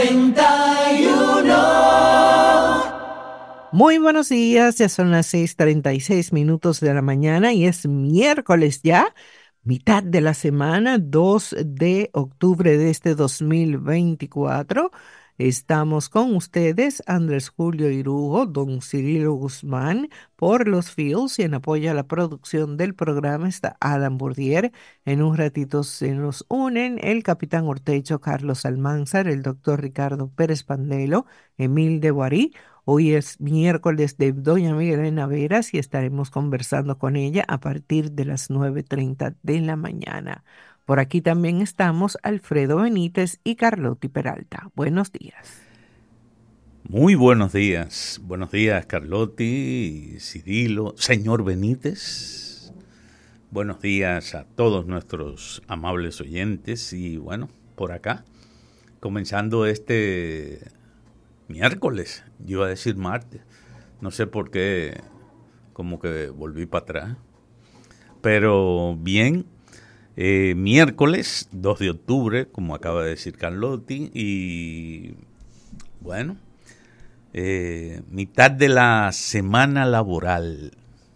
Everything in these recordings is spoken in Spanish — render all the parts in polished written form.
Muy buenos días, ya son las 6:36 de la mañana y es miércoles ya, mitad de la semana, 2 de octubre de este 2024. Estamos con ustedes, Andrés Julio Irujo, don Cirilo Guzmán, por los Fields, y en apoyo a la producción del programa está Adam Bourdier. En un ratito se nos unen el capitán Ortecho Carlos Almanzar, el doctor Ricardo Pérez Pandelo, Emil de Guarí. Hoy es miércoles de doña Miguelena Veras y estaremos conversando con ella a partir de las 9:30 de la mañana. Por aquí también estamos Alfredo Benítez y Carlotti Peralta. Buenos días. Muy buenos días Carlotti, Cirilo, señor Benítez. Buenos días a todos nuestros amables oyentes y bueno, por acá, comenzando este miércoles, yo iba a decir martes, no sé por qué, como que volví para atrás, pero bien, miércoles 2 de octubre, como acaba de decir Carlotti, y bueno, mitad de la semana laboral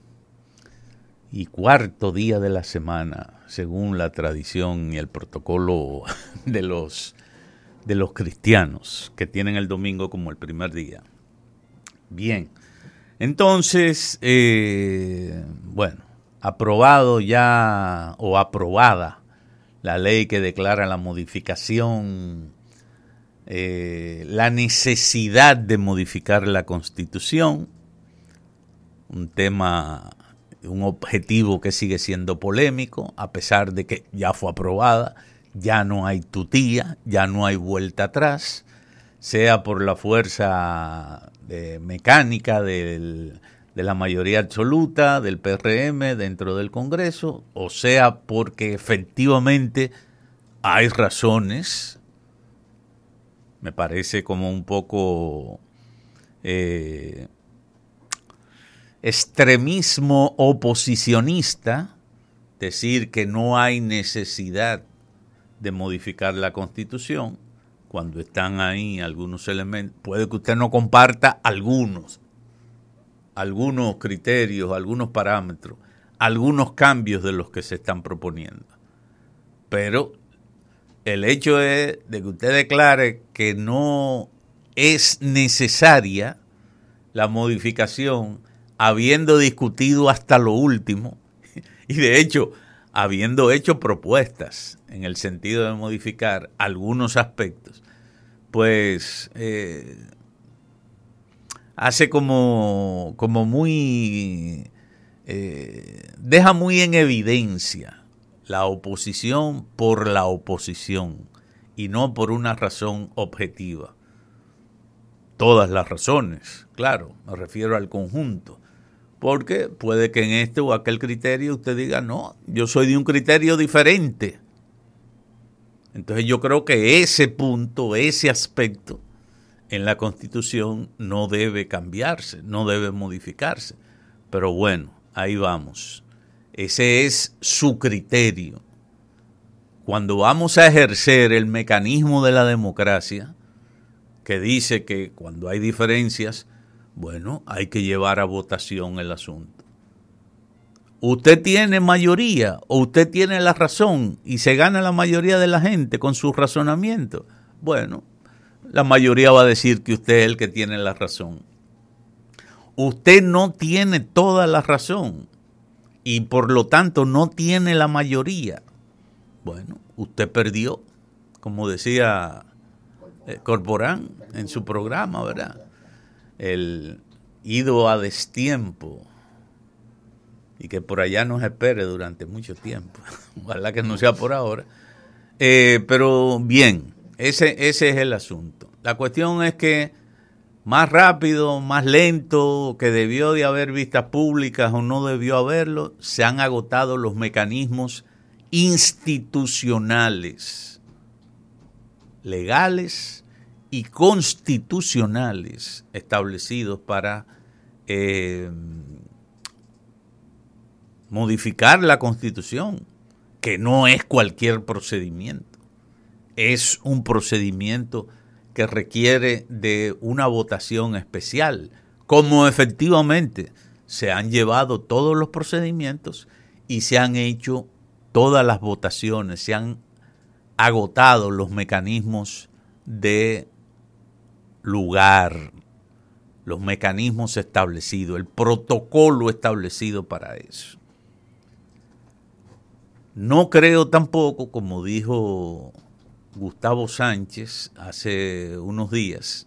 y cuarto día de la semana, según la tradición y el protocolo de los cristianos, que tienen el domingo como el primer día. Bien, entonces, bueno, aprobado ya o aprobada la ley que declara la modificación, la necesidad de modificar la Constitución, un objetivo que sigue siendo polémico, a pesar de que ya fue aprobada. Ya no hay tutía, ya no hay vuelta atrás, sea por la fuerza mecánica de la mayoría absoluta del PRM dentro del Congreso, o sea porque efectivamente hay razones, me parece como un poco extremismo oposicionista decir que no hay necesidad de modificar la Constitución, cuando están ahí algunos elementos. Puede que usted no comparta algunos criterios, algunos parámetros, algunos cambios de los que se están proponiendo. Pero el hecho es de que usted declare que no es necesaria la modificación, habiendo discutido hasta lo último, y de hecho, habiendo hecho propuestas en el sentido de modificar algunos aspectos, pues hace como muy, deja muy en evidencia la oposición por la oposición y no por una razón objetiva. Todas las razones, claro, me refiero al conjunto. Porque puede que en este o aquel criterio usted diga, no, yo soy de un criterio diferente. Entonces yo creo que ese punto, ese aspecto en la Constitución no debe cambiarse, no debe modificarse. Pero bueno, ahí vamos. Ese es su criterio. Cuando vamos a ejercer el mecanismo de la democracia, que dice que cuando hay diferencias, bueno, hay que llevar a votación el asunto. Usted tiene mayoría o usted tiene la razón y se gana la mayoría de la gente con su razonamiento. Bueno, la mayoría va a decir que usted es el que tiene la razón. Usted no tiene toda la razón y por lo tanto no tiene la mayoría. Bueno, usted perdió, como decía Corporán en su programa, ¿verdad? El ido a destiempo y que por allá nos espere durante mucho tiempo. Ojalá que no sea por ahora. Pero bien, ese es el asunto. La cuestión es que más rápido, más lento, que debió de haber vistas públicas o no debió haberlo, se han agotado los mecanismos institucionales, legales y constitucionales establecidos para modificar la Constitución, que no es cualquier procedimiento, es un procedimiento que requiere de una votación especial, como efectivamente se han llevado todos los procedimientos y se han hecho todas las votaciones, se han agotado los mecanismos de lugar, los mecanismos establecidos, el protocolo establecido para eso. No creo tampoco, como dijo Gustavo Sánchez hace unos días,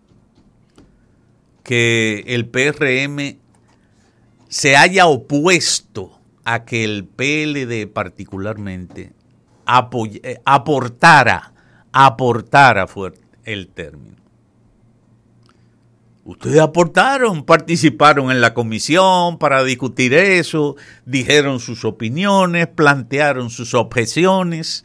que el PRM se haya opuesto a que el PLD particularmente aportara fue el término. Ustedes aportaron, participaron en la comisión para discutir eso, dijeron sus opiniones, plantearon sus objeciones,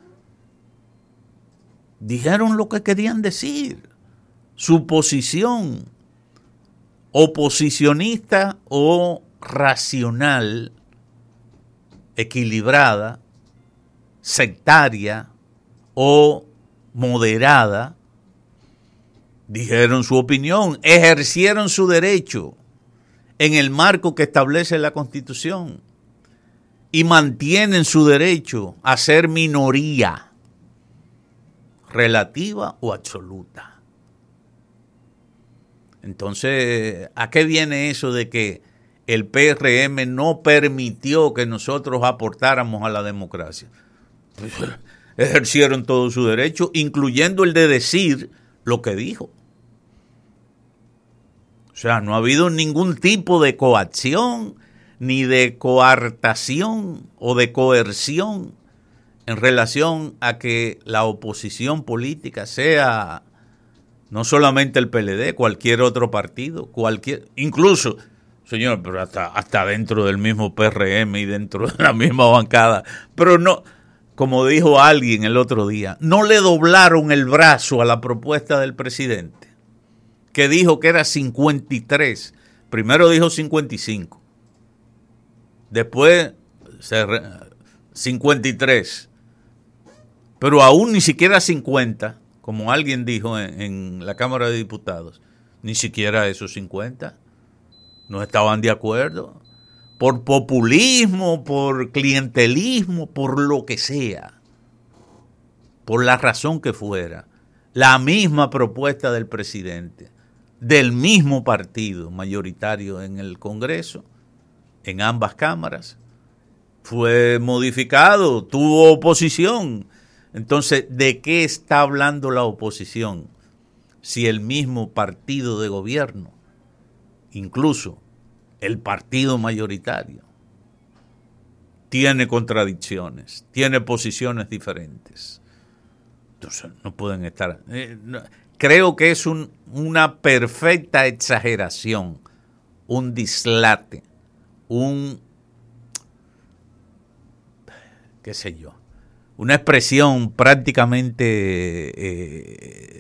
dijeron lo que querían decir, su posición oposicionista o racional, equilibrada, sectaria o moderada. Dijeron su opinión, ejercieron su derecho en el marco que establece la Constitución y mantienen su derecho a ser minoría, relativa o absoluta. Entonces, ¿a qué viene eso de que el PRM no permitió que nosotros aportáramos a la democracia? Pues, ejercieron todo su derecho, incluyendo el de decir lo que dijo. O sea, no ha habido ningún tipo de coacción, ni de coartación o de coerción en relación a que la oposición política sea no solamente el PLD, cualquier otro partido, incluso, señor, pero hasta dentro del mismo PRM y dentro de la misma bancada, pero no, como dijo alguien el otro día, no le doblaron el brazo a la propuesta del presidente, que dijo que era 53, primero dijo 55, después 53, pero aún ni siquiera 50, como alguien dijo en la Cámara de Diputados, ni siquiera esos 50 no estaban de acuerdo, por populismo, por clientelismo, por lo que sea, por la razón que fuera, la misma propuesta del presidente, del mismo partido mayoritario en el Congreso, en ambas cámaras, fue modificado, tuvo oposición. Entonces, ¿de qué está hablando la oposición? Si el mismo partido de gobierno, incluso el partido mayoritario, tiene contradicciones, tiene posiciones diferentes. Entonces, no pueden estar... creo que es una perfecta exageración, un dislate, qué sé yo, una expresión prácticamente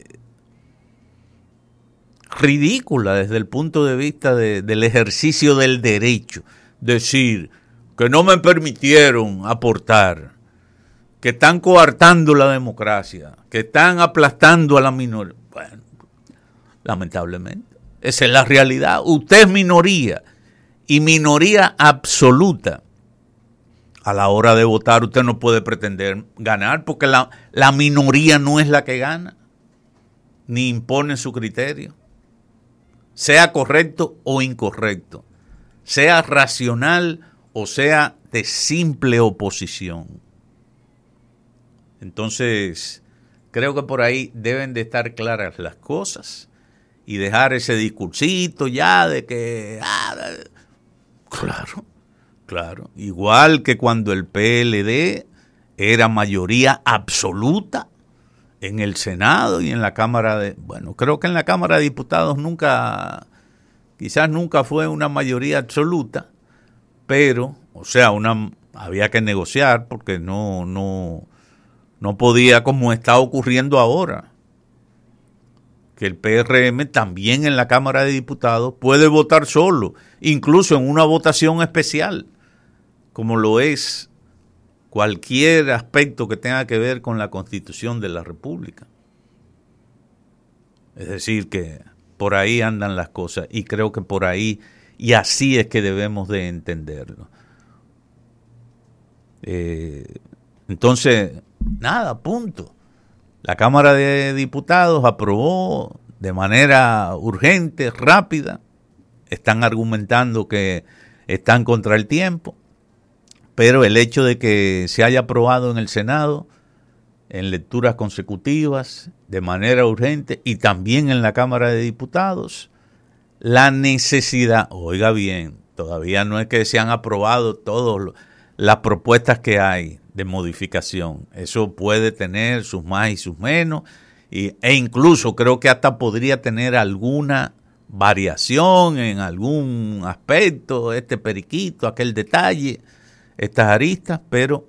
ridícula desde el punto de vista del ejercicio del derecho. Decir que no me permitieron aportar, que están coartando la democracia, que están aplastando a la minoría. Bueno, lamentablemente, esa es la realidad. Usted es minoría y minoría absoluta. A la hora de votar usted no puede pretender ganar porque la minoría no es la que gana, ni impone su criterio, sea correcto o incorrecto, sea racional o sea de simple oposición. Entonces, creo que por ahí deben de estar claras las cosas y dejar ese discursito ya de que... Claro, igual que cuando el PLD era mayoría absoluta en el Senado y en la Cámara de... Bueno, creo que en la Cámara de Diputados quizás nunca fue una mayoría absoluta, pero, o sea, había que negociar porque no podía, como está ocurriendo ahora, que el PRM también en la Cámara de Diputados puede votar solo, incluso en una votación especial, como lo es cualquier aspecto que tenga que ver con la Constitución de la República. Es decir, que por ahí andan las cosas y creo que por ahí, y así es que debemos de entenderlo. Entonces, nada, punto. La Cámara de Diputados aprobó de manera urgente, rápida. Están argumentando que están contra el tiempo, pero el hecho de que se haya aprobado en el Senado en lecturas consecutivas, de manera urgente, y también en la Cámara de Diputados, la necesidad, oiga bien, todavía no es que se han aprobado todas las propuestas que hay de modificación. Eso puede tener sus más y sus menos, e incluso creo que hasta podría tener alguna variación en algún aspecto, este periquito, aquel detalle, estas aristas, pero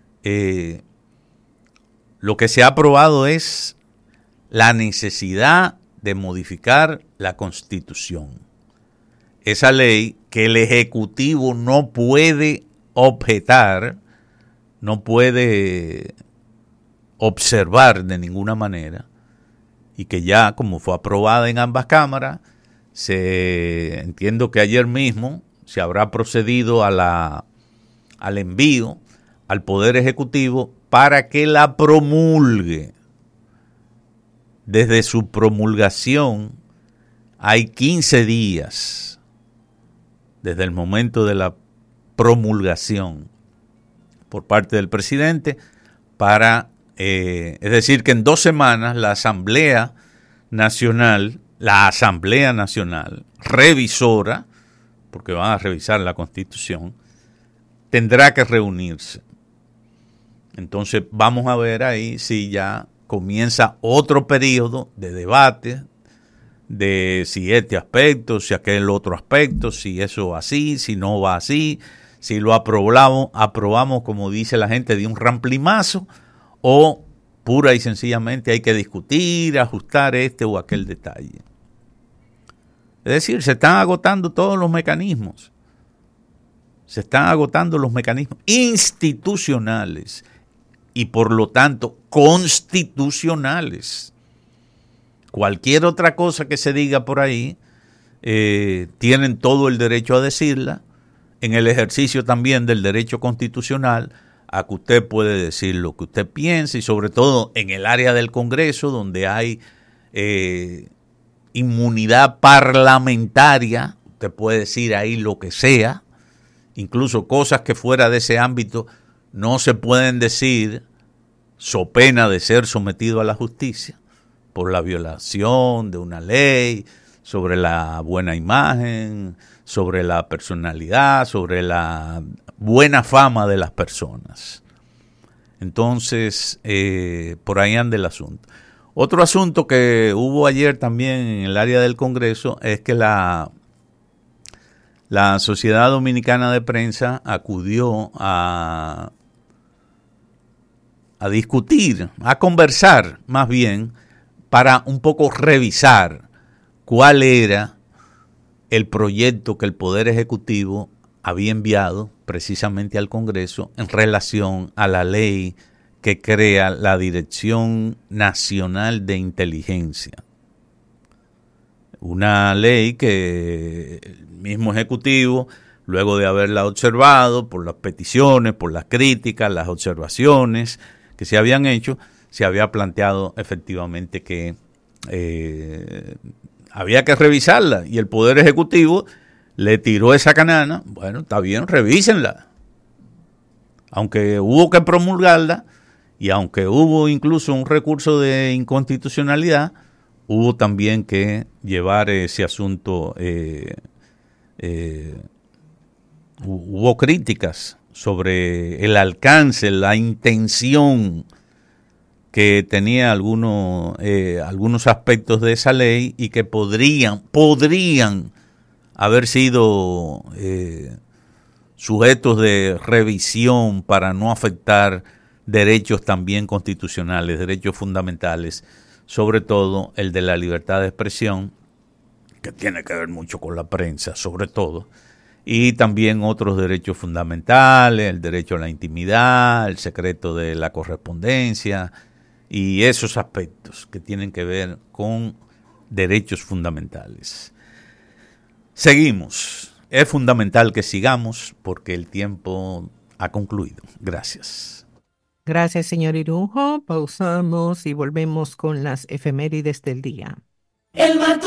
lo que se ha aprobado es la necesidad de modificar la Constitución. Esa ley que el Ejecutivo no puede objetar, no puede observar de ninguna manera, y que ya como fue aprobada en ambas cámaras, entiendo que ayer mismo se habrá procedido al envío al Poder Ejecutivo para que la promulgue. Desde su promulgación hay 15 días desde el momento de la promulgación por parte del presidente para, es decir, que en 2 semanas la Asamblea Nacional revisora, porque van a revisar la Constitución, tendrá que reunirse. Entonces vamos a ver ahí si ya comienza otro periodo de debate de si este aspecto, si aquel otro aspecto, si eso va así, si no va así, si lo aprobamos como dice la gente de un ramplimazo, o pura y sencillamente hay que discutir, ajustar este o aquel detalle. Es decir, se están agotando todos los mecanismos. Se están agotando los mecanismos institucionales y por lo tanto constitucionales. Cualquier otra cosa que se diga por ahí, tienen todo el derecho a decirla, en el ejercicio también del derecho constitucional, a que usted puede decir lo que usted piense, y sobre todo en el área del Congreso, donde hay inmunidad parlamentaria, usted puede decir ahí lo que sea, incluso cosas que fuera de ese ámbito no se pueden decir so pena de ser sometido a la justicia por la violación de una ley, sobre la buena imagen, sobre la personalidad, sobre la buena fama de las personas. Entonces, por ahí anda el asunto. Otro asunto que hubo ayer también en el área del Congreso es que la Sociedad Dominicana de Prensa acudió a discutir, a conversar más bien, para un poco revisar cuál era el proyecto que el Poder Ejecutivo había enviado precisamente al Congreso en relación a la ley que crea la Dirección Nacional de Inteligencia. Una ley que el mismo Ejecutivo, luego de haberla observado por las peticiones, por las críticas, las observaciones que se habían hecho, se había planteado efectivamente que había que revisarla, y el Poder Ejecutivo le tiró esa canana. Bueno, está bien, revísenla. Aunque hubo que promulgarla, y aunque hubo incluso un recurso de inconstitucionalidad, hubo también que llevar ese asunto. Hubo críticas sobre el alcance, la intención que tenía algunos aspectos de esa ley y que podrían haber sido sujetos de revisión para no afectar derechos también constitucionales, derechos fundamentales, sobre todo el de la libertad de expresión, que tiene que ver mucho con la prensa, sobre todo, y también otros derechos fundamentales, el derecho a la intimidad, el secreto de la correspondencia, y esos aspectos que tienen que ver con derechos fundamentales. Seguimos. Es fundamental que sigamos porque el tiempo ha concluido. Gracias. Gracias, señor Irujo. Pausamos y volvemos con las efemérides del día.